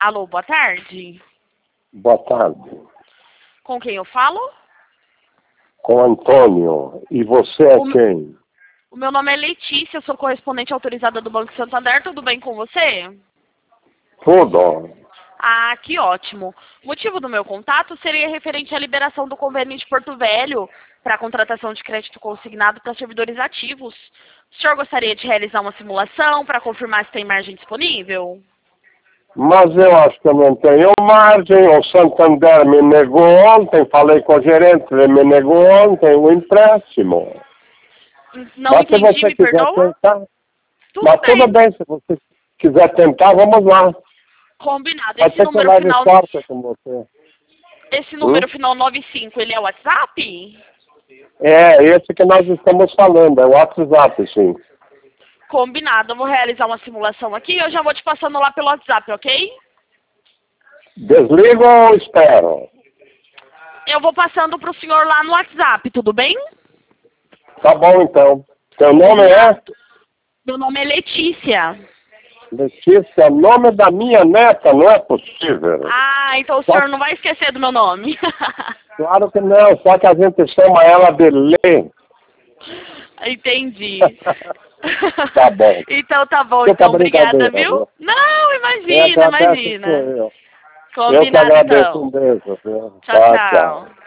Alô, boa tarde. Boa tarde. Com quem eu falo? Com Antônio. E você é quem? O meu nome é Letícia, sou correspondente autorizada do Banco Santander. Tudo bem com você? Tudo. Ah, que ótimo. O motivo do meu contato seria referente à liberação do convênio de Porto Velho para a contratação de crédito consignado para servidores ativos. O senhor gostaria de realizar uma simulação para confirmar se tem margem disponível? Mas eu acho que eu não tenho margem. O Santander me negou ontem, falei com o gerente, ele me negou ontem o empréstimo. Não Mas entendi, se você me quiser perdoa? tentar... Tudo Tudo bem. bem, se você quiser tentar, vamos lá. Combinado. Pode ser que eu leve sorte com você. Esse número final 95, ele é o WhatsApp? É, esse que nós estamos falando, é o WhatsApp, sim. Combinado. Eu vou realizar uma simulação aqui e eu já vou te passando lá pelo WhatsApp, ok? Desligo ou espero? Eu vou passando pro senhor lá no WhatsApp, tudo bem? Tá bom, então. Seu nome é? Meu nome é Letícia. Letícia, nome da minha neta, não é possível. Ah, então o senhor não vai esquecer do meu nome. Claro que não, só que a gente chama ela de Lê. Entendi. Tá bom. Então tá bom, Fica então obrigada, brincadeira, viu? viu? Não, Eu imagina, agradeço, imagina. eu. Eu que Combinado agradeço, então. um beijo. Viu? Tchau, tchau.